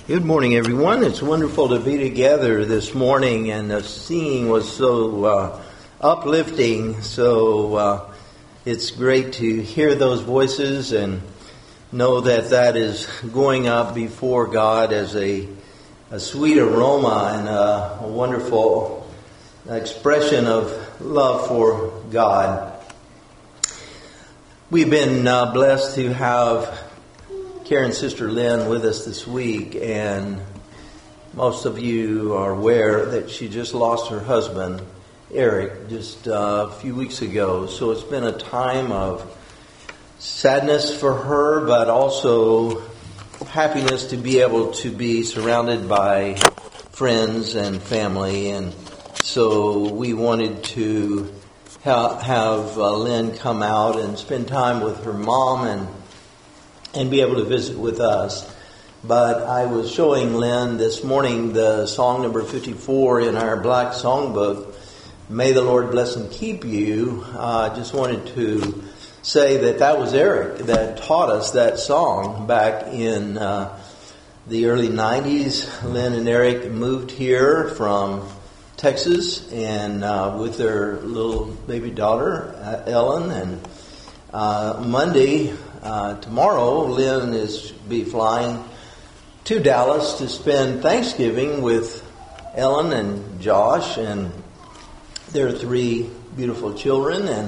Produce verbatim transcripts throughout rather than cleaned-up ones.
Good morning, everyone. It's wonderful to be together this morning, and the singing was so uh, uplifting. So uh, it's great to hear those voices and know that that is going up before God as a, a sweet aroma and a, a wonderful expression of love for God. We've been uh, blessed to have Karen's sister Lynn with us this week, and most of you are aware that she just lost her husband, Eric, just uh, a few weeks ago. So it's been a time of sadness for her, but also happiness to be able to be surrounded by friends and family. And so we wanted to ha- have uh, Lynn come out and spend time with her mom and and be able to visit with us. But I was showing Lynn this morning the song number fifty-four in our black songbook, May the Lord Bless and Keep You. I uh, just wanted to say that that was Eric that taught us that song back in uh, the early nineties. Lynn and Eric moved here from Texas and uh, with their little baby daughter, uh, Ellen, and uh, Monday, Uh, tomorrow, Lynn is be flying to Dallas to spend Thanksgiving with Ellen and Josh and their three beautiful children. And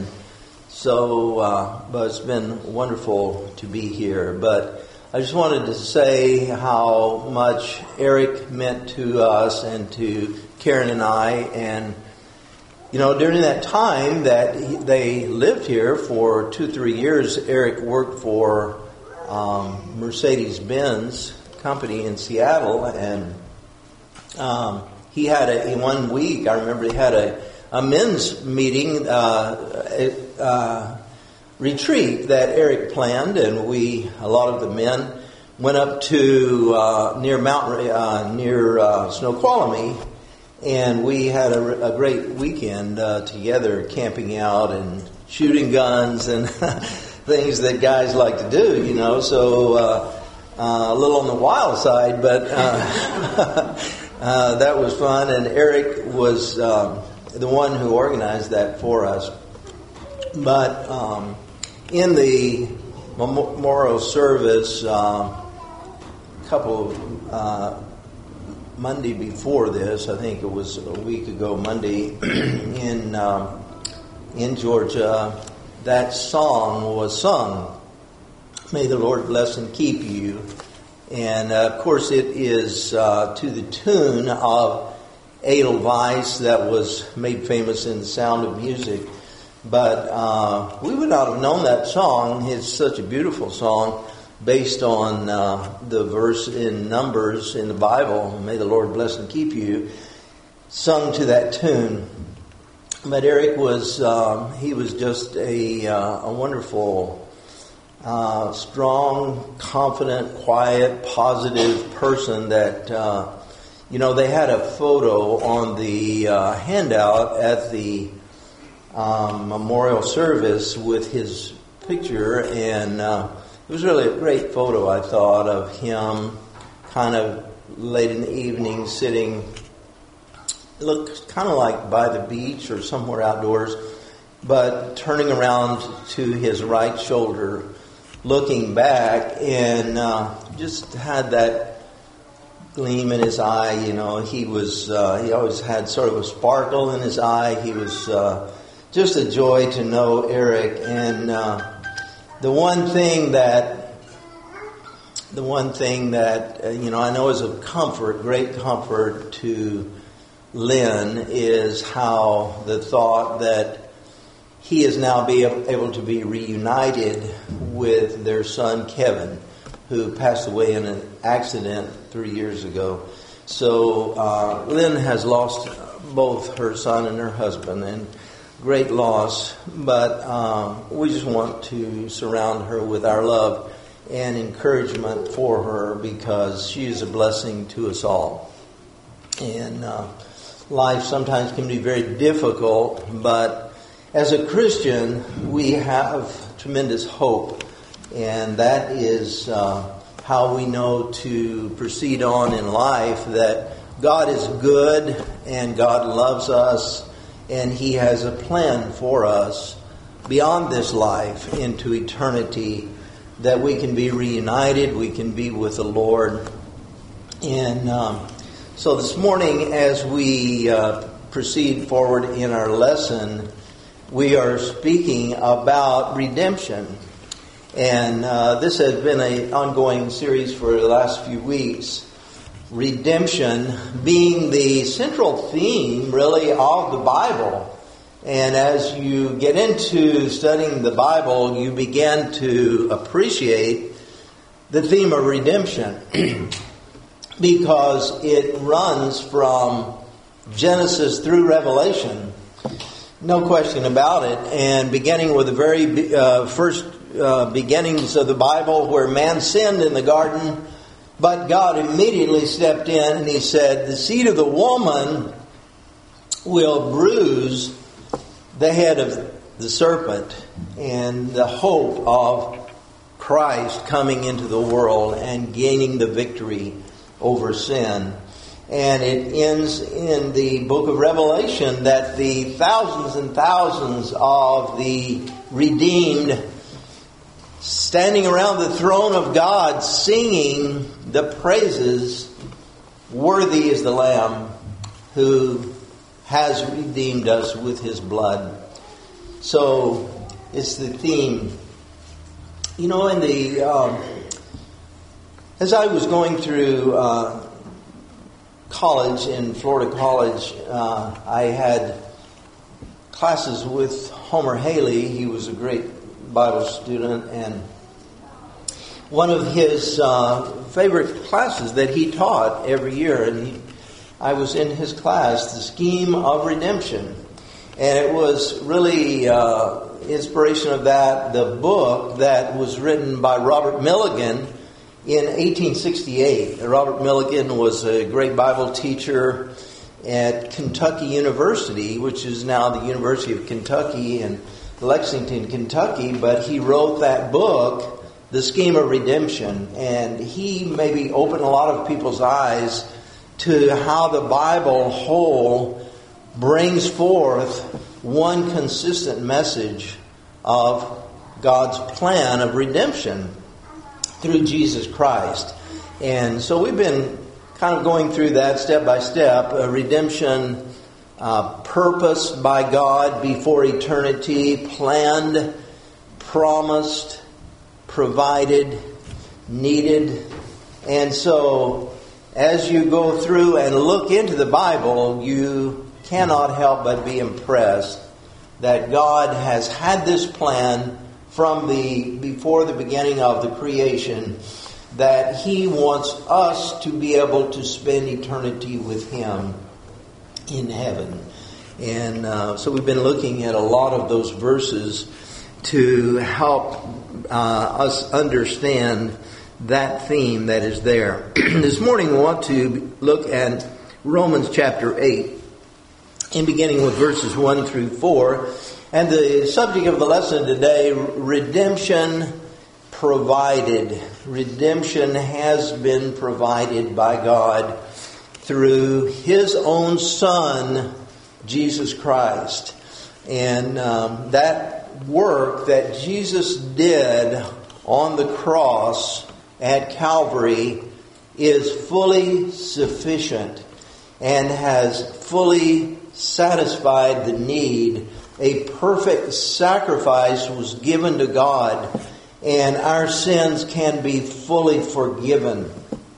so, uh, but it's been wonderful to be here. But I just wanted to say how much Eric meant to us and to Karen and I. And you know, during that time that he, they lived here for two, three years, Eric worked for um, Mercedes-Benz company in Seattle, and um, he had a in one week. I remember he had a, a men's meeting uh, uh, retreat that Eric planned, and we a lot of the men went up to uh, near Mount uh, near uh, Snoqualmie. And we had a, a great weekend uh, together, camping out and shooting guns and things that guys like to do, you know. So uh, uh, a little on the wild side, but uh, uh, that was fun. And Eric was um, the one who organized that for us. But um, in the memorial service, uh, a couple of uh, Monday before this, I think it was a week ago Monday, in um, in Georgia, that song was sung, May the Lord Bless and Keep You. And uh, of course it is uh, to the tune of Edelweiss that was made famous in The Sound of Music. But uh, we would not have known that song. It's such a beautiful song, based on uh, the verse in Numbers in the Bible, May the Lord bless and keep you, sung to that tune. But Eric was, um, he was just a, uh, a wonderful, uh, strong, confident, quiet, positive person that, uh, you know, they had a photo on the uh, handout at the um, memorial service with his picture, and uh, it was really a great photo, I thought, of him kind of late in the evening sitting, looked kind of like by the beach or somewhere outdoors, but turning around to his right shoulder, looking back, and uh, just had that gleam in his eye. You know, he was, uh, he always had sort of a sparkle in his eye. He was uh, just a joy to know Eric. And uh, The one thing that, the one thing that, uh, you know, I know is a comfort, great comfort to Lynn is how the thought that he is now be able to be reunited with their son, Kevin, who passed away in an accident three years ago. So uh, Lynn has lost both her son and her husband, and great loss, but um, we just want to surround her with our love and encouragement for her, because she is a blessing to us all. And uh, life sometimes can be very difficult, but as a Christian, we have tremendous hope, and that is uh, how we know to proceed on in life, that God is good and God loves us and He has a plan for us beyond this life into eternity, that we can be reunited, we can be with the Lord. And um, so this morning, as we uh, proceed forward in our lesson, we are speaking about redemption. And uh, this has been an ongoing series for the last few weeks. Redemption being the central theme, really, of the Bible. And as you get into studying the Bible, you begin to appreciate the theme of redemption because it runs from Genesis through Revelation. No question about it. And beginning with the very uh, first uh, beginnings of the Bible, where man sinned in the garden, but God immediately stepped in and He said, the seed of the woman will bruise the head of the serpent, and the hope of Christ coming into the world and gaining the victory over sin. And it ends in the book of Revelation that the thousands and thousands of the redeemed standing around the throne of God singing the praises, worthy is the Lamb who has redeemed us with His blood. So it's the theme. You know, in the um, as I was going through uh, college, in Florida College, uh, I had classes with Homer Haley. He was a great Bible student, and one of his uh, favorite classes that he taught every year, and he, I was in his class, The Scheme of Redemption. And it was really uh, inspiration of that, the book that was written by Robert Milligan in eighteen sixty-eight. Robert Milligan was a great Bible teacher at Kentucky University, which is now the University of Kentucky in Lexington, Kentucky. But he wrote that book, The Scheme of Redemption. And he maybe opened a lot of people's eyes to how the Bible whole brings forth one consistent message of God's plan of redemption through Jesus Christ. And so we've been kind of going through that step by step. A redemption uh, purposed by God before eternity, planned, promised, provided, needed. And so as you go through and look into the Bible, you cannot help but be impressed that God has had this plan from the before the beginning of the creation, that He wants us to be able to spend eternity with Him in heaven. And uh, so we've been looking at a lot of those verses to help uh, us understand that theme that is there. This morning we want to look at Romans chapter eight, and beginning with verses one through four. And the subject of the lesson today, redemption provided. Redemption has been provided by God through His own Son, Jesus Christ. And um, that work that Jesus did on the cross at Calvary is fully sufficient and has fully satisfied the need. A perfect sacrifice was given to God, and our sins can be fully forgiven.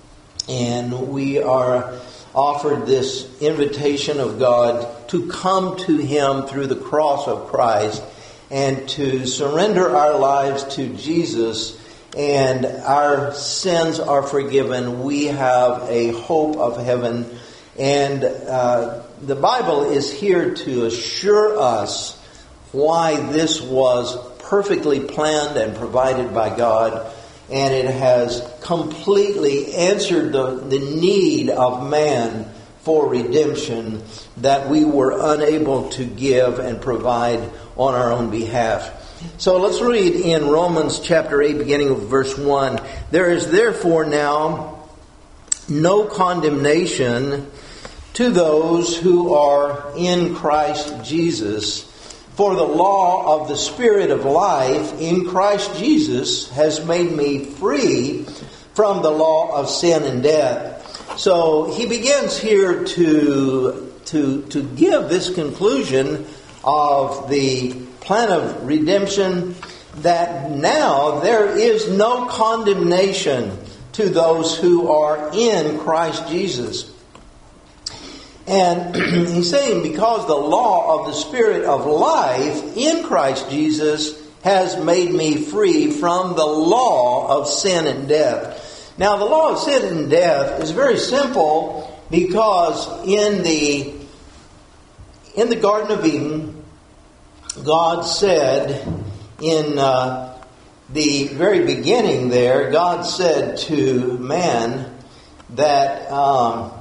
And we are offered this invitation of God to come to Him through the cross of Christ and to surrender our lives to Jesus, and our sins are forgiven. We have a hope of heaven. And uh, the Bible is here to assure us why this was perfectly planned and provided by God. And it has completely answered the, the need of man for redemption that we were unable to give and provide on our own behalf. So let's read in Romans chapter eight, beginning with verse one. There is therefore now no condemnation to those who are in Christ Jesus. For the law of the Spirit of life in Christ Jesus has made me free from the law of sin and death. So he begins here to, to, to give this conclusion of the plan of redemption, that now there is no condemnation to those who are in Christ Jesus. And he's saying because the law of the Spirit of life in Christ Jesus has made me free from the law of sin and death. Now the law of sin and death is very simple, because in the in the Garden of Eden, God said in uh, the very beginning there, God said to man that um,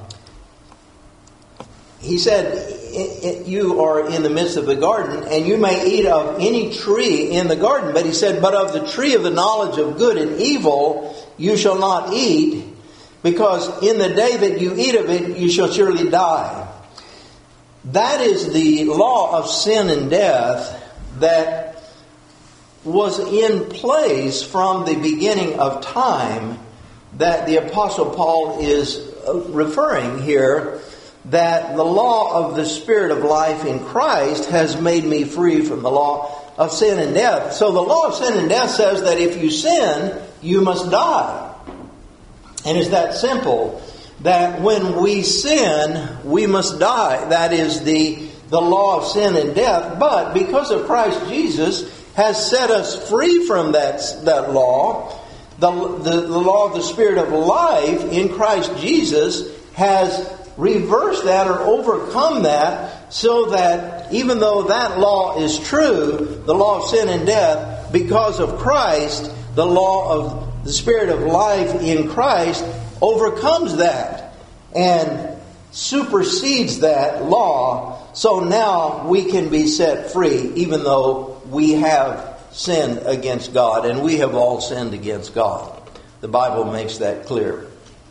He said, you are in the midst of the garden, and you may eat of any tree in the garden. But he said, but of the tree of the knowledge of good and evil you shall not eat, because in the day that you eat of it, you shall surely die. That is the law of sin and death that was in place from the beginning of time, that the Apostle Paul is referring here, that the law of the Spirit of life in Christ has made me free from the law of sin and death. So the law of sin and death says that if you sin, you must die. And it's that simple, that when we sin, we must die. That is the, the law of sin and death. But because of Christ Jesus has set us free from that, that law, the, the, the law of the Spirit of life in Christ Jesus has reverse that or overcome that, so that even though that law is true, the law of sin and death, because of Christ, the law of the Spirit of life in Christ overcomes that and supersedes that law. So now we can be set free, even though we have sinned against God, and we have all sinned against God. The Bible makes that clear.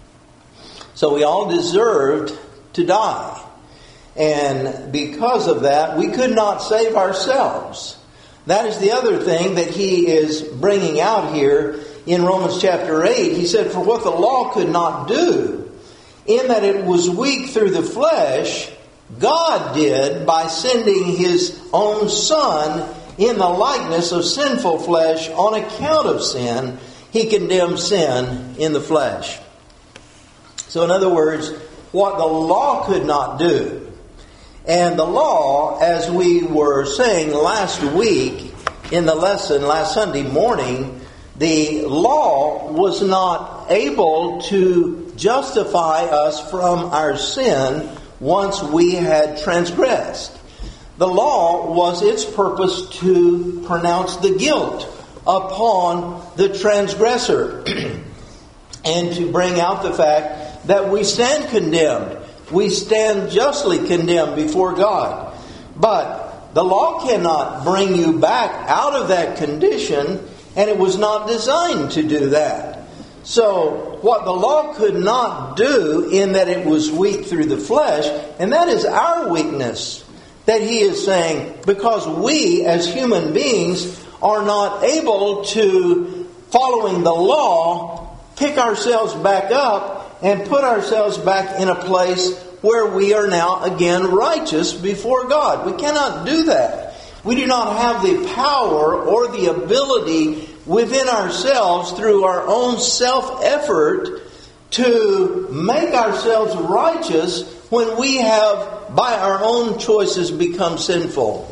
So we all deserved to die. And because of that, we could not save ourselves. That is the other thing that he is bringing out here in Romans chapter eight. He said, for what the law could not do, in that it was weak through the flesh, God did by sending His own Son in the likeness of sinful flesh on account of sin. He condemned sin in the flesh. So in other words, what the law could not do. And the law, as we were saying last week in the lesson, last Sunday morning, the law was not able to justify us from our sin once we had transgressed. The law was its purpose to pronounce the guilt upon the transgressor and to bring out the fact that we stand condemned. We stand justly condemned before God. But the law cannot bring you back out of that condition, and it was not designed to do that. So, what the law could not do, in that it was weak through the flesh, and that is our weakness, that he is saying, because we as human beings are not able to, following the law, pick ourselves back up and put ourselves back in a place where we are now again righteous before God. We cannot do that. We do not have the power or the ability within ourselves through our own self-effort to make ourselves righteous when we have, by our own choices, become sinful.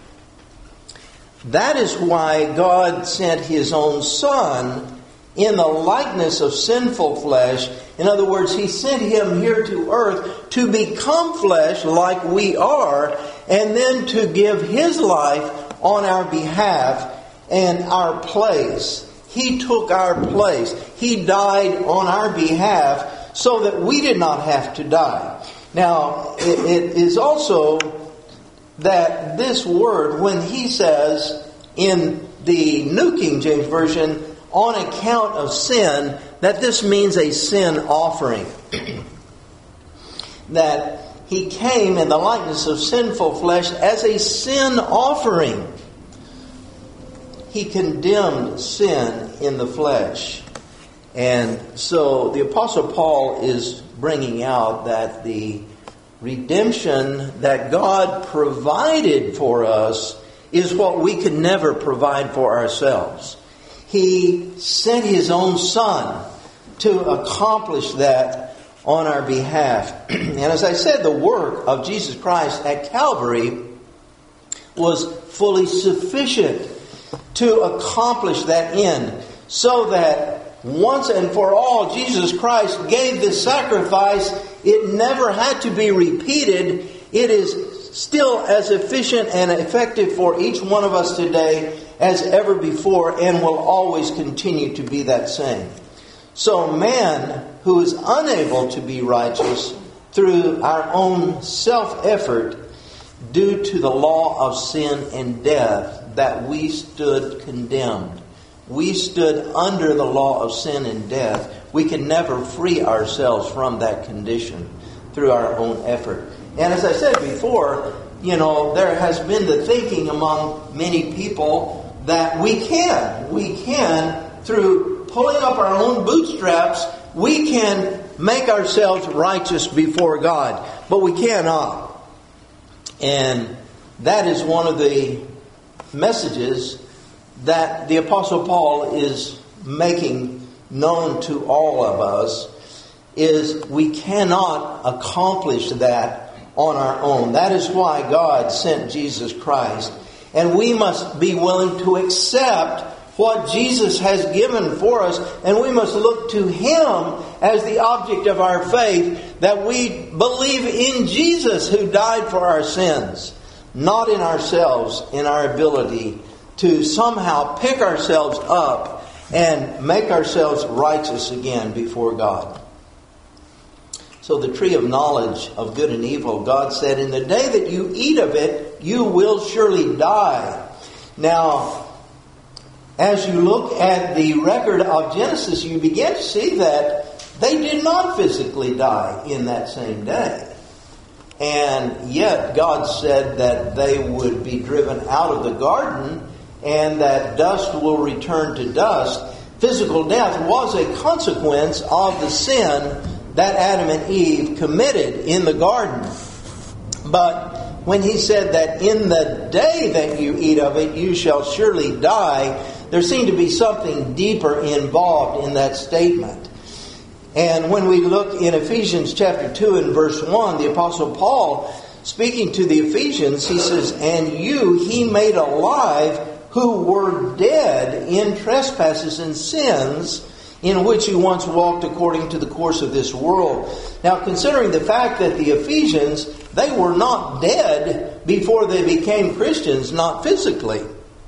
That is why God sent His own Son in the likeness of sinful flesh. In other words, He sent Him here to earth to become flesh like we are, and then to give His life on our behalf and our place. He took our place. He died on our behalf so that we did not have to die. Now, it, it is also that this word, when He says in the New King James Version, on account of sin, that this means a sin offering. That he came in the likeness of sinful flesh as a sin offering. He condemned sin in the flesh. And so the Apostle Paul is bringing out that the redemption that God provided for us is what we could never provide for ourselves. He sent His own Son to accomplish that on our behalf. And as I said, the work of Jesus Christ at Calvary was fully sufficient to accomplish that end, so that once and for all Jesus Christ gave this sacrifice. It never had to be repeated. It is still as efficient and effective for each one of us today as ever before, and will always continue to be that same. So man who is unable to be righteous through our own self-effort due to the law of sin and death, that we stood condemned. We stood under the law of sin and death. We can never free ourselves from that condition through our own effort. And as I said before, you know, there has been the thinking among many people that we can. We can, through pulling up our own bootstraps, we can make ourselves righteous before God. But we cannot. And that is one of the messages that the Apostle Paul is making known to all of us, is we cannot accomplish that on our own. That is why God sent Jesus Christ. And we must be willing to accept what Jesus has given for us, and we must look to Him as the object of our faith, that we believe in Jesus who died for our sins, not in ourselves, in our ability to somehow pick ourselves up and make ourselves righteous again before God. So the tree of knowledge of good and evil, God said, in the day that you eat of it, you will surely die. Now, as you look at the record of Genesis, you begin to see that they did not physically die in that same day. And yet God said that they would be driven out of the garden and that dust will return to dust. Physical death was a consequence of the sin that Adam and Eve committed in the garden. But when He said that in the day that you eat of it, you shall surely die, there seemed to be something deeper involved in that statement. And when we look in Ephesians chapter two and verse one, the Apostle Paul, speaking to the Ephesians, he says, and you He made alive who were dead in trespasses and sins, in which you once walked according to the course of this world. Now, considering the fact that the Ephesians, they were not dead before they became Christians, not physically.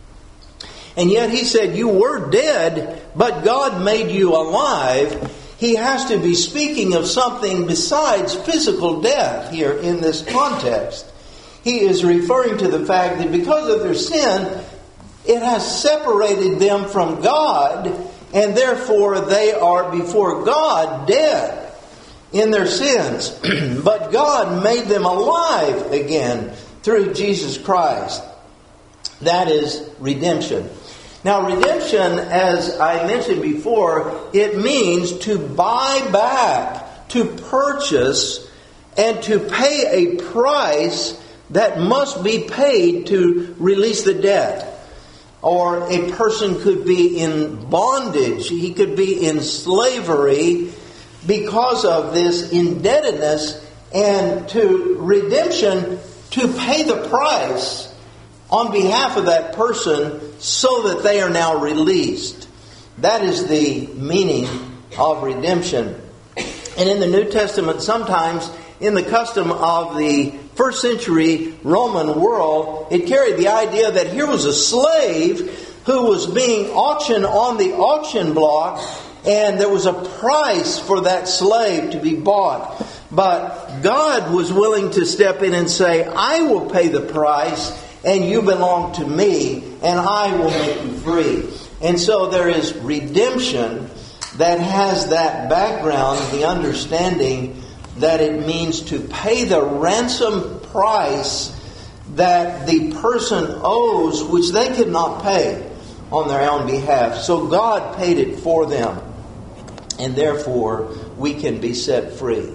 And yet he said, you were dead, but God made you alive. He has to be speaking of something besides physical death here in this context. He is referring to the fact that because of their sin, it has separated them from God, and therefore they are before God dead in their sins. But God made them alive again through Jesus Christ. That is redemption. Now, redemption, as I mentioned before, it means to buy back, to purchase, and to pay a price that must be paid to release the debt. Or a person could be in bondage. He could be in slavery because of this indebtedness. And to redemption, to pay the price on behalf of that person so that they are now released. That is the meaning of redemption. And in the New Testament, sometimes in the custom of the first century Roman world, it carried the idea that here was a slave who was being auctioned on the auction block, and there was a price for that slave to be bought. But God was willing to step in and say, I will pay the price, and you belong to me, and I will make you free. And so there is redemption that has that background, the understanding that it means to pay the ransom price that the person owes, which they could not pay on their own behalf. So God paid it for them, and therefore we can be set free.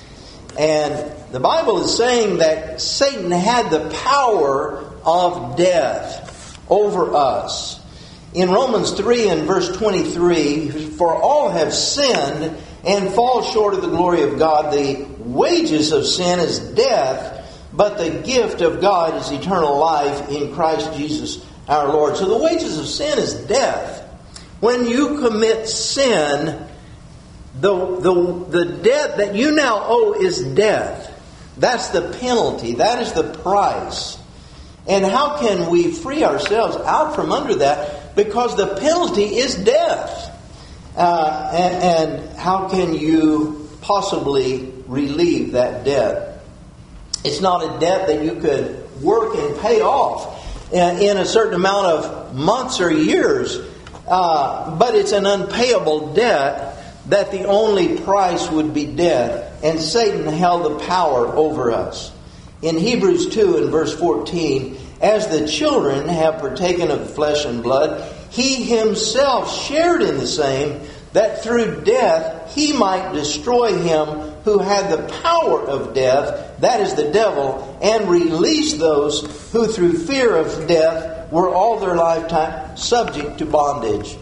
And the Bible is saying that Satan had the power of death over us. In Romans three and verse twenty-three, for all have sinned and fall short of the glory of God. The wages of sin is death, but the gift of God is eternal life in Christ Jesus our Lord. So the wages of sin is death. When you commit sin, the, the, the debt that you now owe is death. That's the penalty. That is the price. And how can we free ourselves out from under that? Because the penalty is death. Uh, and, and how can you possibly relieve that debt? It's not a debt that you could work and pay off in a certain amount of months or years. Uh, but it's an unpayable debt that the only price would be death. And Satan held the power over us. In Hebrews two and verse fourteen, as the children have partaken of flesh and blood, he himself shared in the same, that through death he might destroy him who had the power of death, that is the devil, and release those who through fear of death were all their lifetime subject to bondage.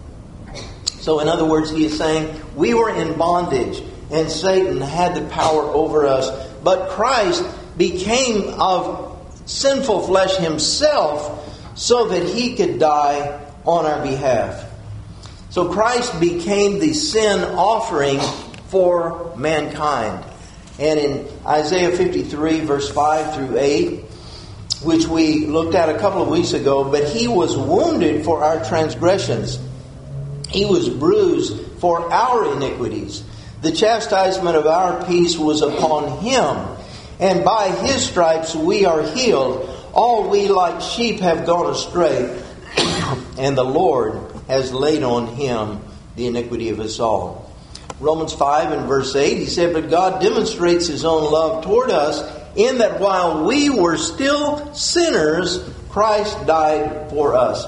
So in other words, he is saying we were in bondage and Satan had the power over us. But Christ became of sinful flesh himself so that he could die on our behalf. So Christ became the sin offering for mankind. And in Isaiah fifty-three, verse five through eight, which we looked at a couple of weeks ago, but he was wounded for our transgressions. He was bruised for our iniquities. The chastisement of our peace was upon him, and by his stripes we are healed. All we like sheep have gone astray, and the Lord has laid on him the iniquity of us all. Romans five and verse eight, he said, but God demonstrates his own love toward us in that while we were still sinners, Christ died for us.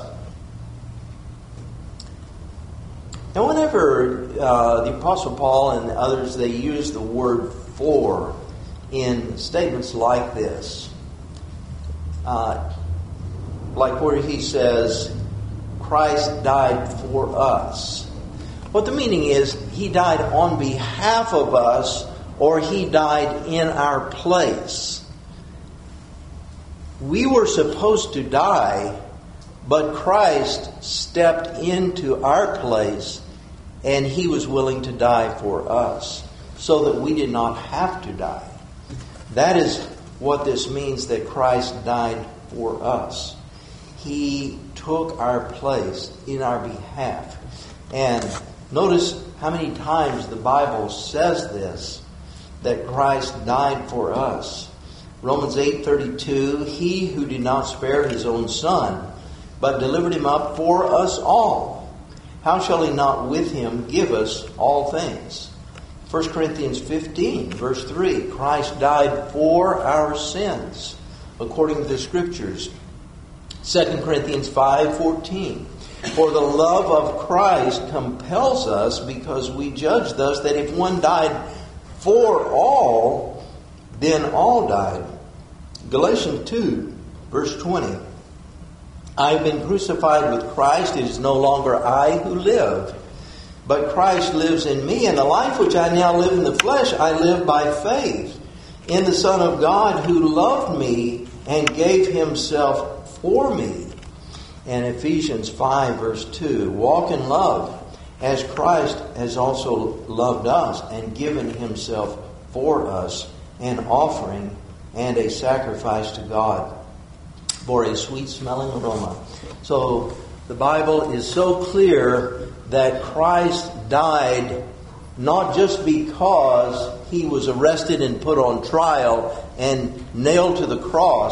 Now whenever uh, the Apostle Paul and others, they use the word for in statements like this, uh, like where he says, Christ died for us. What the meaning is, he died on behalf of us, or he died in our place. We were supposed to die, but Christ stepped into our place, and he was willing to die for us, so that we did not have to die. That is what this means, that Christ died for us. He took our place in our behalf. And notice how many times the Bible says this, that Christ died for us. Romans eight thirty-two, he who did not spare his own son, but delivered him up for us all, how shall he not with him give us all things? First Corinthians fifteen, verse three, Christ died for our sins, according to the Scriptures. Second Corinthians five fourteen, for the love of Christ compels us, because we judge thus that if one died for all, then all died. Galatians two, verse twenty, I have been crucified with Christ. It is no longer I who live, but Christ lives in me. And the life which I now live in the flesh, I live by faith in the Son of God, who loved me and gave himself for me. And Ephesians five, verse two, walk in love, as Christ has also loved us and given himself for us, an offering and a sacrifice to God for a sweet-smelling aroma. So the Bible is so clear that Christ died not just because he was arrested and put on trial and nailed to the cross,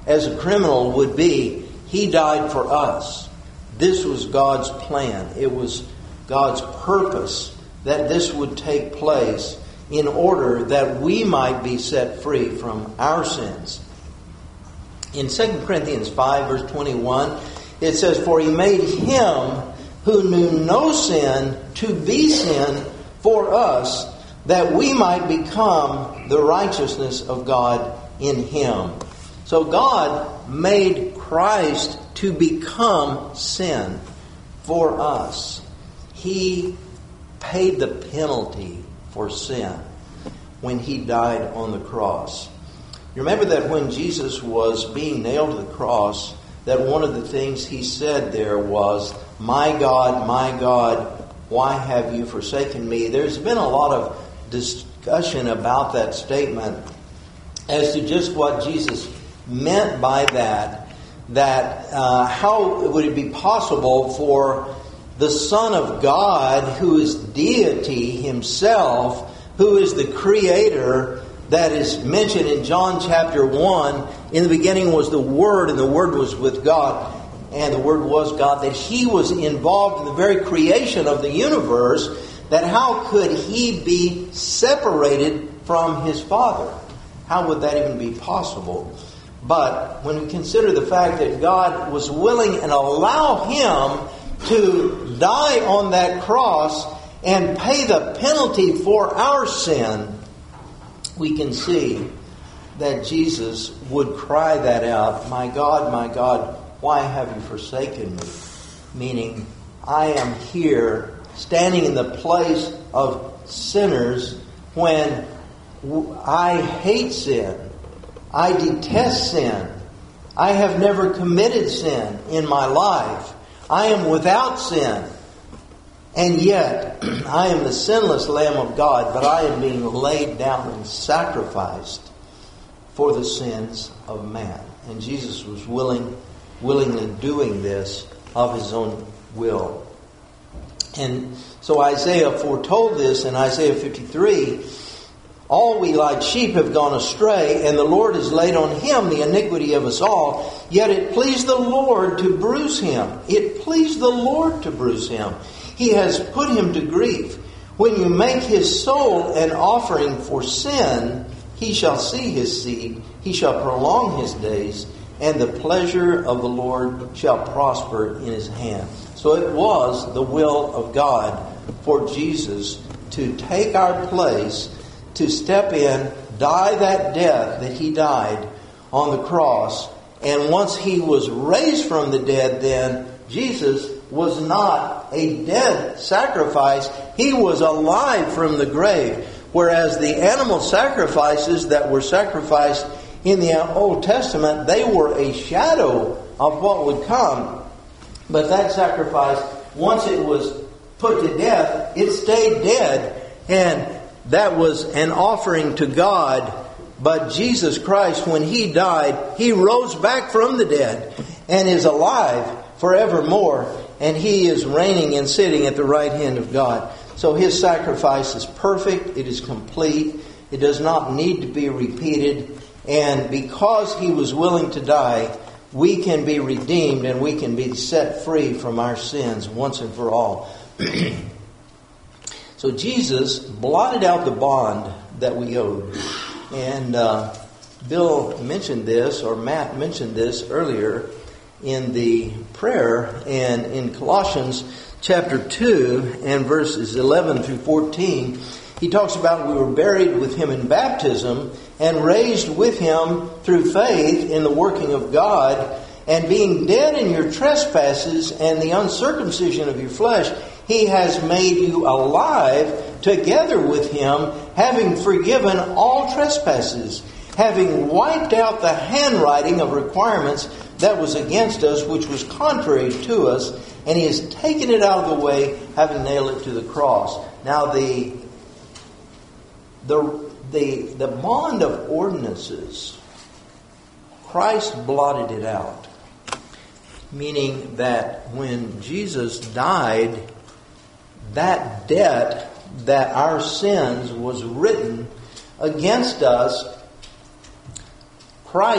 as a criminal would be, He died for us. This was God's plan. It was God's purpose that this would take place in order that we might be set free from our sins. In Second Corinthians five, verse twenty-one, it says, "For He made Him who knew no sin to be sin for us, that we might become the righteousness of God in Him." So God made Christ to become sin for us. He paid the penalty for sin when He died on the cross. You remember that when Jesus was being nailed to the cross, that one of the things He said there was, "My God, my God, why have you forsaken me?" There's been a lot of discussion about that statement as to just what Jesus meant by that. That uh, how would it be possible for the Son of God, who is deity Himself, who is the Creator, that is mentioned in John chapter one, in the beginning was the Word, and the Word was with God, and the Word was God, that He was involved in the very creation of the universe, that how could He be separated from His Father? How would that even be possible? But when we consider the fact that God was willing and allow Him to die on that cross and pay the penalty for our sin, we can see that Jesus would cry that out, "My God, my God, why have you forsaken me?" Meaning, I am here standing in the place of sinners when I hate sin. I detest sin. I have never committed sin in my life. I am without sin. And yet, I am the sinless Lamb of God, but I am being laid down and sacrificed for the sins of man. And Jesus was willing, willingly doing this of His own will. And so Isaiah foretold this in Isaiah fifty-three. "All we like sheep have gone astray, and the Lord has laid on Him the iniquity of us all. Yet it pleased the Lord to bruise Him." It pleased the Lord to bruise Him. He has put Him to grief. "When you make His soul an offering for sin, He shall see His seed. He shall prolong His days, and the pleasure of the Lord shall prosper in His hand." So it was the will of God for Jesus to take our place, to step in, die that death that He died on the cross. And once He was raised from the dead, then Jesus was not a dead sacrifice. He was alive from the grave. Whereas the animal sacrifices that were sacrificed in the Old Testament, they were a shadow of what would come. But that sacrifice, once it was put to death, it stayed dead. And that was an offering to God. But Jesus Christ, when He died, He rose back from the dead and is alive forevermore. And He is reigning and sitting at the right hand of God. So His sacrifice is perfect. It is complete. It does not need to be repeated. And because He was willing to die, we can be redeemed and we can be set free from our sins once and for all. So Jesus blotted out the bond that we owed. And uh, Bill mentioned this, or Matt mentioned this earlier in the prayer, and in Colossians chapter two and verses eleven through fourteen, he talks about we were buried with Him in baptism and raised with Him through faith in the working of God, and being dead in your trespasses and the uncircumcision of your flesh, He has made you alive together with Him, having forgiven all trespasses, having wiped out the handwriting of requirements that was against us, which was contrary to us, and He has taken it out of the way, having nailed it to the cross. Now the the the the bond of ordinances, Christ blotted it out. Meaning that when Jesus died, that debt that our sins was written against us, Christ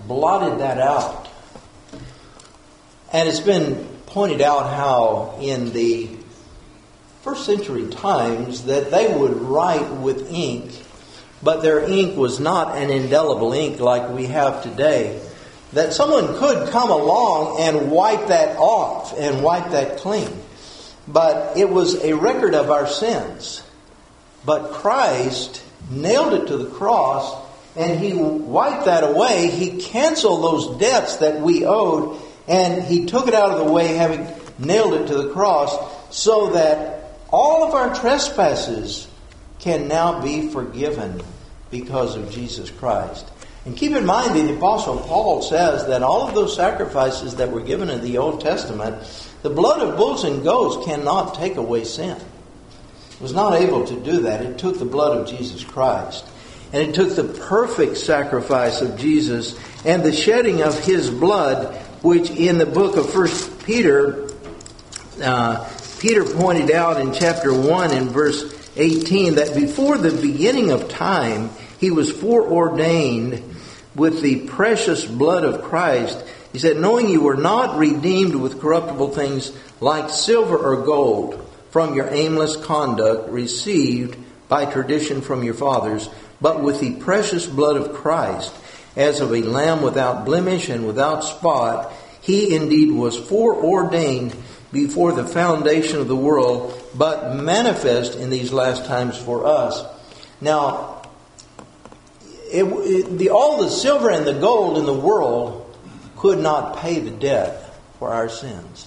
blotted that out. And it's been pointed out how in the first century times that they would write with ink, but their ink was not an indelible ink like we have today. That someone could come along and wipe that off and wipe that clean. But it was a record of our sins. But Christ nailed it to the cross and He wiped that away. He canceled those debts that we owed, and He took it out of the way, having nailed it to the cross, so that all of our trespasses can now be forgiven because of Jesus Christ. And keep in mind, the Apostle Paul says that all of those sacrifices that were given in the Old Testament, the blood of bulls and goats cannot take away sin. It was not able to do that. It took the blood of Jesus Christ. And it took the perfect sacrifice of Jesus and the shedding of His blood, which in the book of First Peter, uh, Peter pointed out in chapter one in verse eighteen that before the beginning of time, He was foreordained with the precious blood of Christ. He said, knowing you were not redeemed with corruptible things like silver or gold from your aimless conduct received by tradition from your fathers, but with the precious blood of Christ, as of a lamb without blemish and without spot. He indeed was foreordained before the foundation of the world, but manifest in these last times for us. Now, It, it, the, all the silver and the gold in the world could not pay the debt for our sins.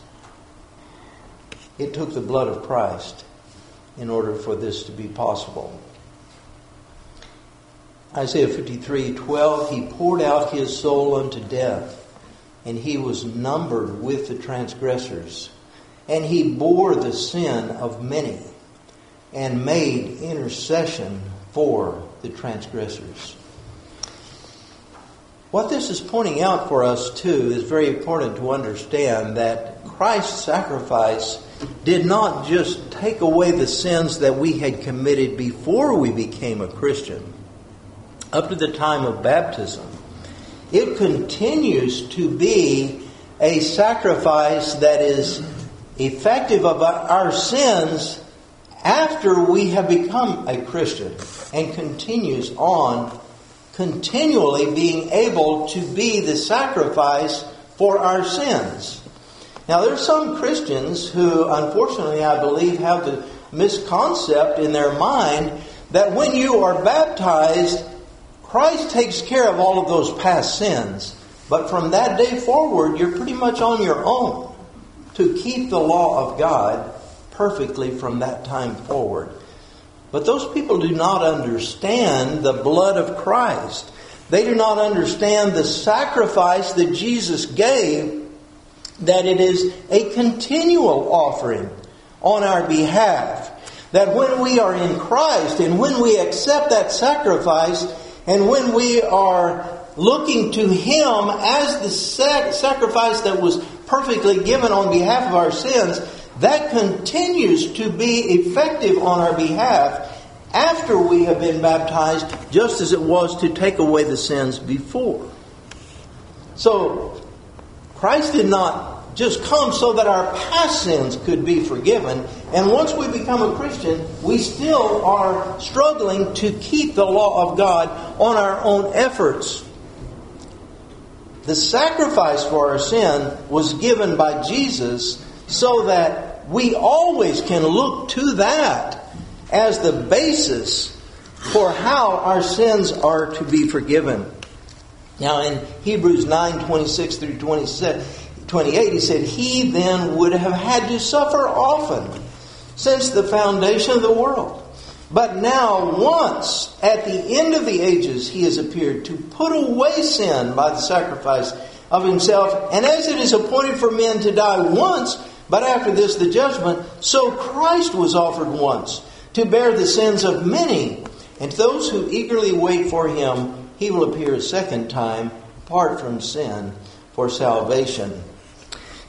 It took the blood of Christ in order for this to be possible. Isaiah fifty-three twelve, He poured out His soul unto death, and He was numbered with the transgressors. And He bore the sin of many, and made intercession for the transgressors. What this is pointing out for us, too, is very important to understand that Christ's sacrifice did not just take away the sins that we had committed before we became a Christian, up to the time of baptism. It continues to be a sacrifice that is effective of our sins after we have become a Christian, and continues on continually being able to be the sacrifice for our sins. Now, there are some Christians who, unfortunately, I believe, have the misconcept in their mind that when you are baptized, Christ takes care of all of those past sins. But from that day forward, you're pretty much on your own to keep the law of God perfectly from that time forward. But those people do not understand the blood of Christ. They do not understand the sacrifice that Jesus gave, that it is a continual offering on our behalf. That when we are in Christ and when we accept that sacrifice and when we are looking to Him as the sac- sacrifice that was perfectly given on behalf of our sins, that continues to be effective on our behalf after we have been baptized, just as it was to take away the sins before. So, Christ did not just come so that our past sins could be forgiven. And once we become a Christian, we still are struggling to keep the law of God on our own efforts. The sacrifice for our sin was given by Jesus so that we always can look to that as the basis for how our sins are to be forgiven. Now in Hebrews nine twenty-six through twenty-eight, he said, He then would have had to suffer often since the foundation of the world. But now once at the end of the ages He has appeared to put away sin by the sacrifice of Himself. And as it is appointed for men to die once, but after this the judgment, so Christ was offered once to bear the sins of many. And to those who eagerly wait for Him, He will appear a second time, apart from sin, for salvation.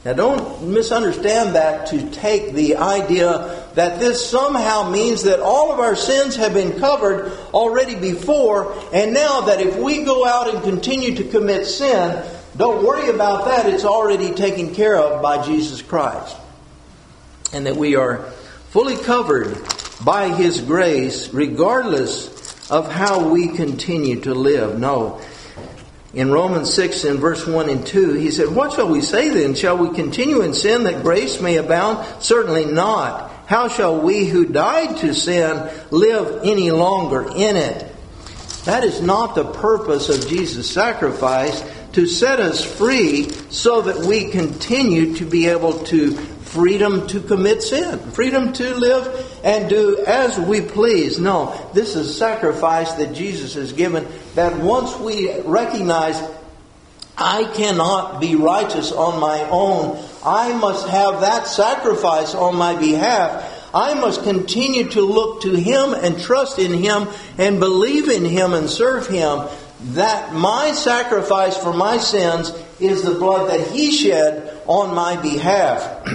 Now don't misunderstand that to take the idea that this somehow means that all of our sins have been covered already before, and now that if we go out and continue to commit sin, don't worry about that, it's already taken care of by Jesus Christ. And that we are fully covered by His grace regardless of how we continue to live. No. In Romans six in verse one and two, he said, "What shall we say then? Shall we continue in sin that grace may abound? Certainly not. How shall we who died to sin live any longer in it?" That is not the purpose of Jesus' sacrifice, to set us free so that we continue to be able to freedom to commit sin, freedom to live and do as we please. No, this is a sacrifice that Jesus has given, that once we recognize, I cannot be righteous on my own, I must have that sacrifice on my behalf. I must continue to look to Him and trust in Him and believe in Him and serve Him. That my sacrifice for my sins is the blood that He shed on my behalf.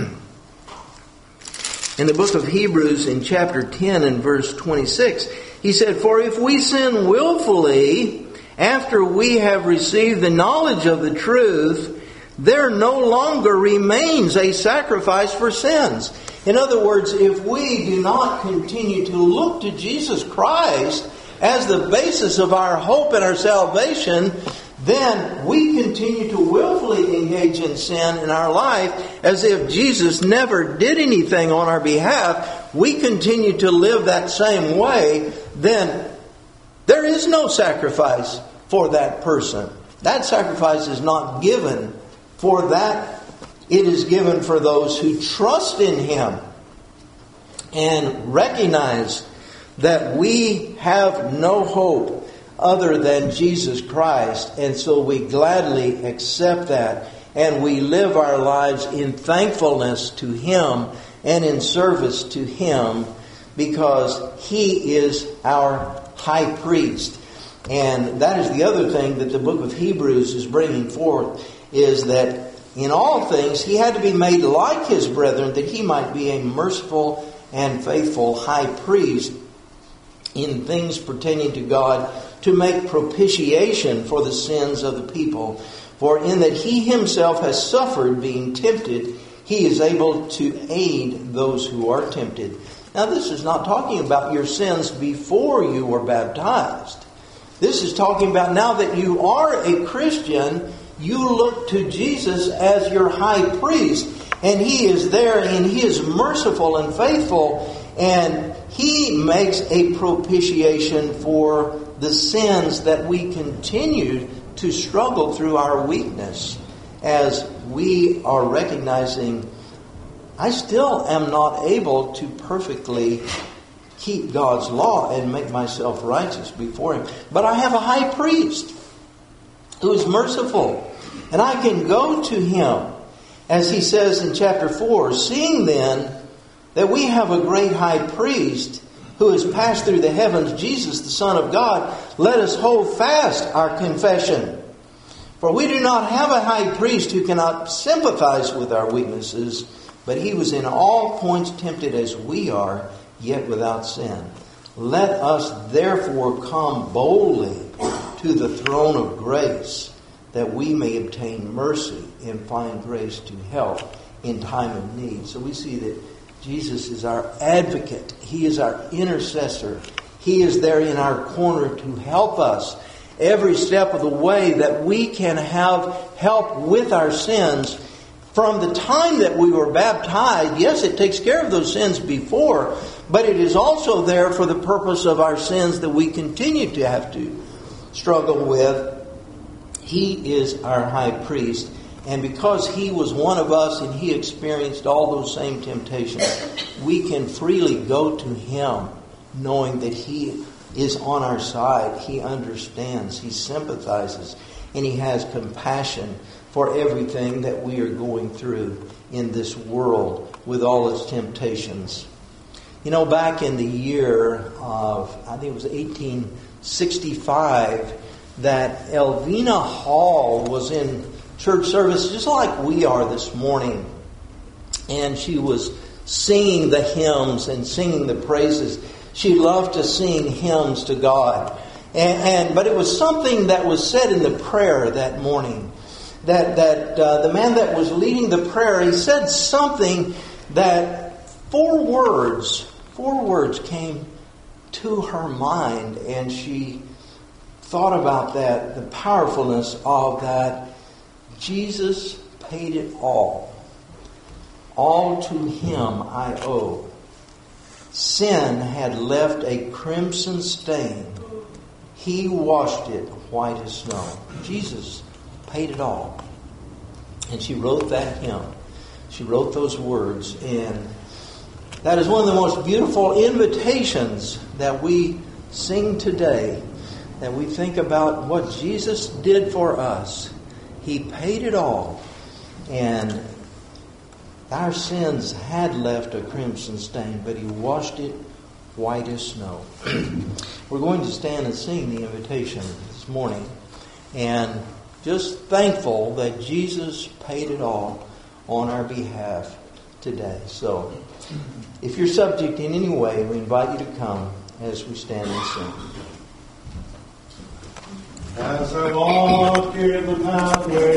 In the book of Hebrews in chapter ten and verse twenty-six, he said, "For if we sin willfully after we have received the knowledge of the truth, there no longer remains a sacrifice for sins." In other words, if we do not continue to look to Jesus Christ as the basis of our hope and our salvation, then we continue to willfully engage in sin in our life as if Jesus never did anything on our behalf. We continue to live that same way, then there is no sacrifice for that person. That sacrifice is not given for that. It is given for those who trust in Him and recognize that we have no hope other than Jesus Christ, and so we gladly accept that, and we live our lives in thankfulness to Him and in service to Him, because He is our high priest. And that is the other thing that the book of Hebrews is bringing forth, is that in all things He had to be made like His brethren, that He might be a merciful and faithful high priest in things pertaining to God, to make propitiation for the sins of the people. For in that He Himself has suffered being tempted, He is able to aid those who are tempted. Now this is not talking about your sins before you were baptized. This is talking about now that you are a Christian, you look to Jesus as your high priest. And He is there, and He is merciful and faithful, and He makes a propitiation for the sins that we continue to struggle through our weakness, as we are recognizing, I still am not able to perfectly keep God's law and make myself righteous before Him. But I have a high priest who is merciful, and I can go to Him. As he says in chapter four, "Seeing then that we have a great high priest who has passed through the heavens, Jesus the Son of God, let us hold fast our confession. For we do not have a high priest who cannot sympathize with our weaknesses, but He was in all points tempted as we are, yet without sin. Let us therefore come boldly to the throne of grace, that we may obtain mercy and find grace to help in time of need." So we see that Jesus is our advocate. He is our intercessor. He is there in our corner to help us every step of the way, that we can have help with our sins from the time that we were baptized. Yes, it takes care of those sins before, but it is also there for the purpose of our sins that we continue to have to struggle with. He is our high priest, and because He was one of us and He experienced all those same temptations, we can freely go to Him knowing that He is on our side. He understands, He sympathizes, and He has compassion for everything that we are going through in this world with all its temptations. You know, back in the year of, I think it was eighteen sixty-five, that Elvina Hall was in church service just like we are this morning. And she was singing the hymns and singing the praises. She loved to sing hymns to God. And, and but it was something that was said in the prayer that morning. That, that uh, the man that was leading the prayer, he said something that four words, four words came to her mind. And she thought about that, the powerfulness of that. Jesus paid it all. All to Him I owe. Sin had left a crimson stain. He washed it white as snow. Jesus paid it all. And she wrote that hymn. She wrote those words. And that is one of the most beautiful invitations that we sing today. That we think about what Jesus did for us. He paid it all. And our sins had left a crimson stain, but He washed it white as snow. We're going to stand and sing the invitation this morning. And just thankful that Jesus paid it all on our behalf today. So, if you're subject in any way, we invite you to come as we stand and sing. As I walk here the pathway